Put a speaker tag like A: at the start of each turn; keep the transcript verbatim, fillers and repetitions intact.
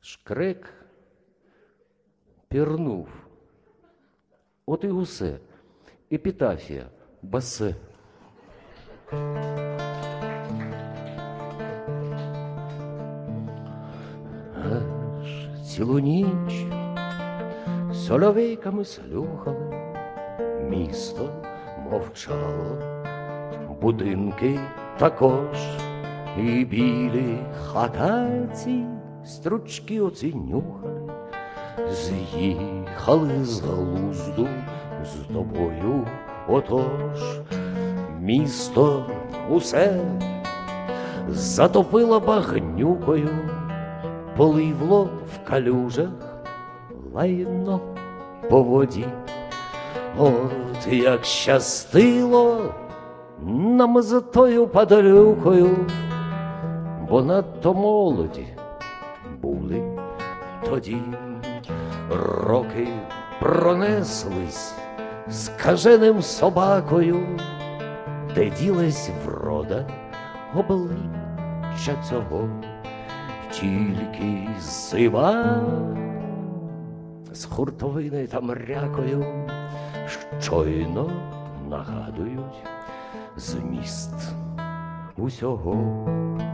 A: Шкрек пірнув. От і усе. Епітафія. Басе. Аж цілу ніч сольовейками слухали, місто мовчало, будинки також, і білі хатаці стручки оці нюхали, з'їхали з глузду з тобою, отож місто усе затопило багнюкою, поливло в калюжах лайно по воді. От як щастило нам за тою падалюкою, бо надто молоді були тоді. Роки пронеслись скаженим собакою, де ділась врода обличчя цього, тільки зима з хуртовини та мрякою щойно нагадують зміст усього.